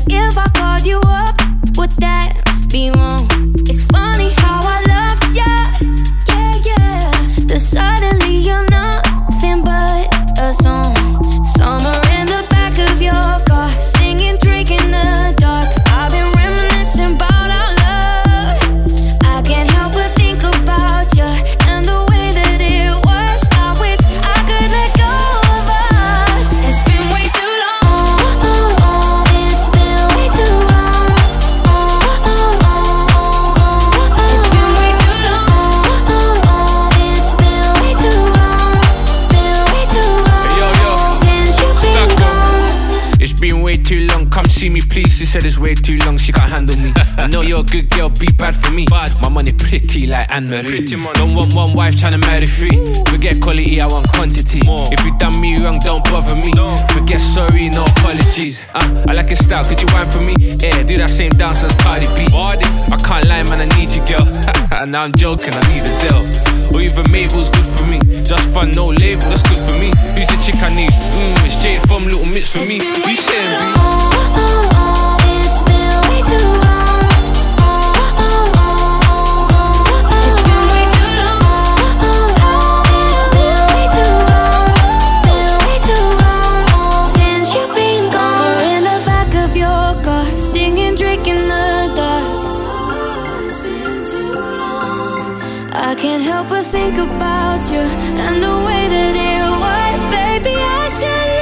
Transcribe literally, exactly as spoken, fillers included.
If I called you up, would that be wrong? It's funny how I love ya, yeah, yeah. Then suddenly you're nothing but a song. Summer in the back of your car, singing, drinking the dark. I've been reminiscing about our love. I can't help but think about you and the way that it was. I wish I could let go of us. It's been way too long. Oh, oh, oh. It's been way too long. Oh, oh, oh, oh. It's been way too long. Oh, oh, oh. It's been way too long. Been way too long. Hey, yo, yo. Since you've been gone. It's been way too long, come see me please. She said it's way too long, she can't handle me. I know you're a good girl, be bad for me. My money pretty like Anne-Marie. Don't want one wife, tryna marry three. Forget quality, I want quantity. If you done me wrong, don't bother me. Forget sorry, no apologies. uh, I like your style, could you whine for me? Yeah, do that same dance as Cardi B. I can't lie, man, I need you, girl. Now I'm joking, I need a deal. Or even Mabel's good for me. Just fun, no label, that's good for me. Who's the chick I need? Mmm, it's Jade from Little Mix for me. You saying, B? Oh, oh, oh, it's been way too long. Oh, oh, oh, oh, it's been way too long. Oh, oh, it's been way too long. Been way too long since you've been gone. Somewhere in the back of your car, singing, drinking the dark. It's been too long. I can't help but think about you and the way that it was. Baby, I should